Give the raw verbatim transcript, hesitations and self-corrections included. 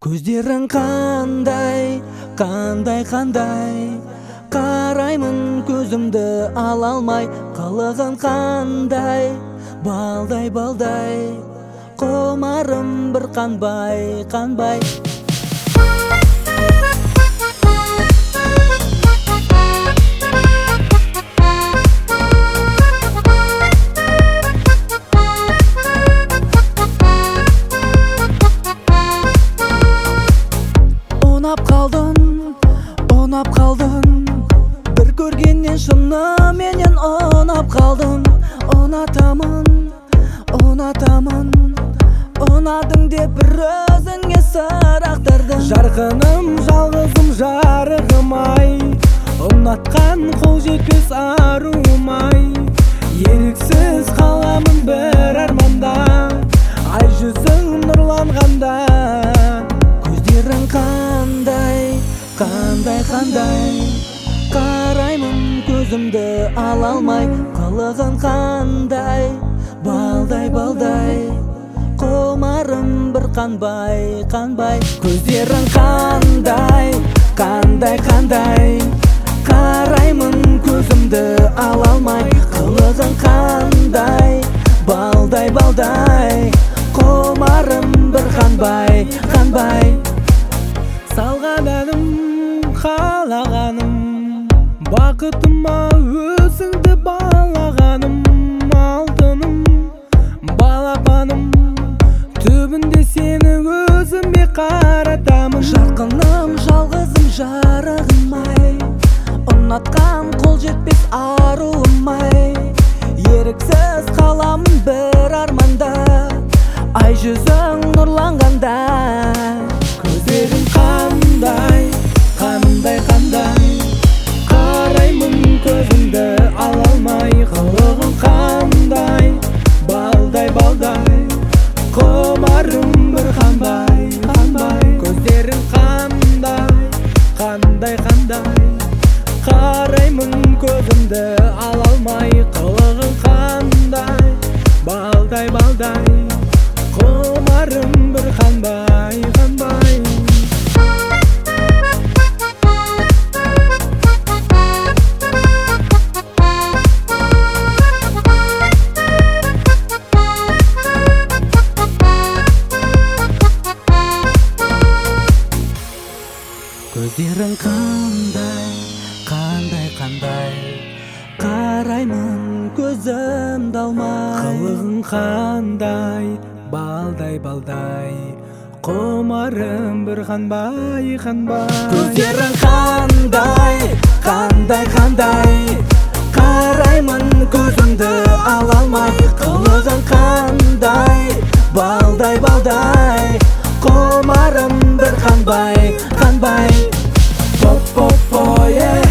Көздерің қандай, қандай, қандай, қараймын көзімді ала алмай. Қылығың қандай, балдай, балдай, құмарым бір қанбай, қанбай. Ұнап қалдың, ұнап қалдың, бір көргеннен шыныменен ұнап қалдың. Ұнатамын, ұнатамын, ұнадың деп бір өзіңе сыр ақтардың. Жарқыным, жалғызым, жарығым ай, ұнатқан қол жетпес аруым ай. Еріксіз қаламын бір арманда, ай жүзің нұрланғанда. Көздерің қандай, қандай, қандай, қараймын көзімді ала алмай. Қылығың қандай, балдай, балдай, құмарым бір қанбай, қанбай. Көздерің қандай, қандай, қандай, қараймын көзімді ала алмай. Қылығың қандай, балдай, балдай, құмарым бір қанбай, қанбай. Салған әнім, қалағаным, бақытыма өзіңді балағаным. Алтыным, балапаным, түбінде сені өзіме қаратамын. Жарқыным, жалғызым, жарығым ай, ұнатқан қол жетпес аруым ай. Еріксіз қаламын бір арманда, ай жүзің нұрланғанда. Көздерің қандай, қандай, қандай, қараймын көзімді ала алмай. Қылығың қандай, балдай, балдай, құмарым бір қанбай, қанбай. Көздерің қандай, қандай, қандай, қараймын көзімді ала алмай. Қылығың қандай, балдай, балдай, құмарым бір қанбай, қанбай. Көздерің қандай, қандай, қандай, қараймын көзімді алмай. Қылығың қандай, балдай, балдай, құмарым бір қанбай, қанбай. Көздерің қандай, қандай, қандай, қараймын көзімді ала алмай. Қылығың қандай, балдай, балдай, құмарым бір қанбай, қанбай. Поп-поп-по, yeah.